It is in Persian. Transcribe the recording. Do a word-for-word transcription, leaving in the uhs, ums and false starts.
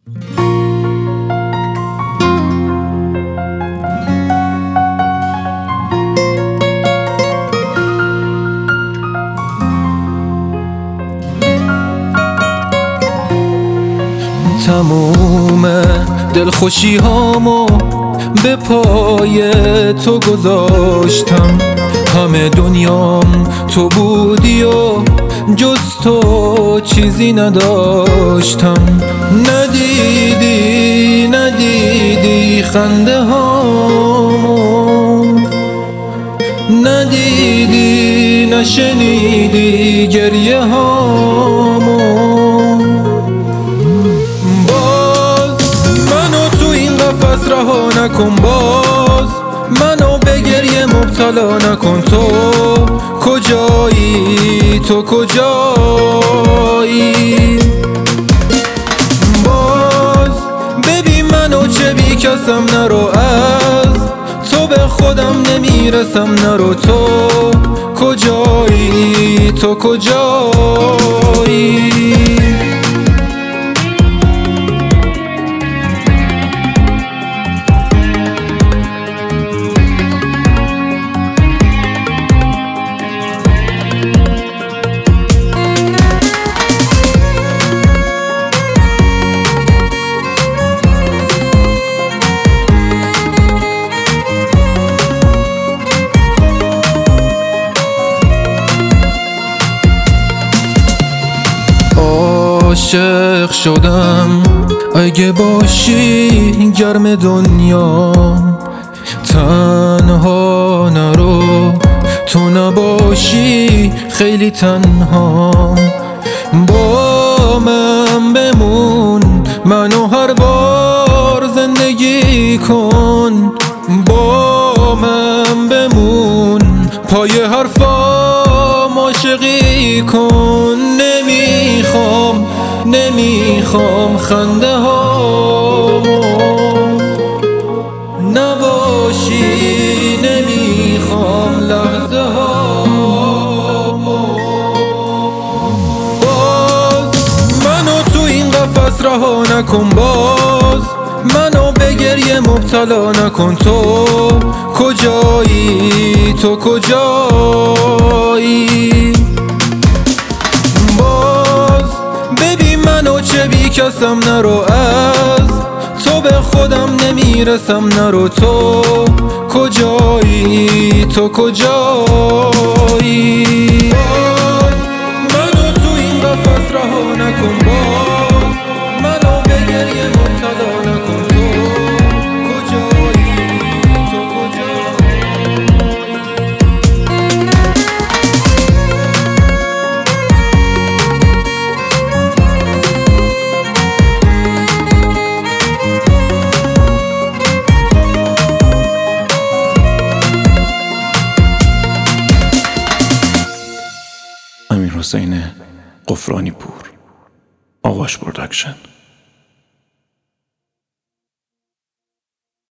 تموم دلخوشی هامو به پای تو گذاشتم، همه دنیام تو بودی و جز تو چیزی نداشتم. ندیدی ندیدی خنده هامو، ندیدی نشنیدی گریه هامو. قفس رها نکن، باز منو به گریه مبتلا نکن. تو کجایی، تو کجایی؟ باز ببین منو چه بی کسم، نرو از تو به خودم نمیرسم. نرو، تو کجایی، تو کجایی؟ عاشق شدم اگه باشی گرم دنیا، تنها نرو تو نباشی خیلی تنها. با من بمون، منو هر بار زندگی کن. با من بمون، پای حرفام عاشقی کن. نمیخوام نمیخوام خنده هامو نباشی، نمیخوام لحظه هامو. باز منو تو این قفس رها نکن، باز منو به گریه مبتلا نکن. تو کجایی، تو کجایی؟ منو چه بی کسم، نرو از تو به خودم نمیرسم. نرو، تو کجایی، تو کجایی؟ منو تو این قفس رها نکن، باز منو به گریه مبتلا نکن. تو کجایی، تو کجایی؟ امیر حسین قفرانی پور، آواش پروداکشن.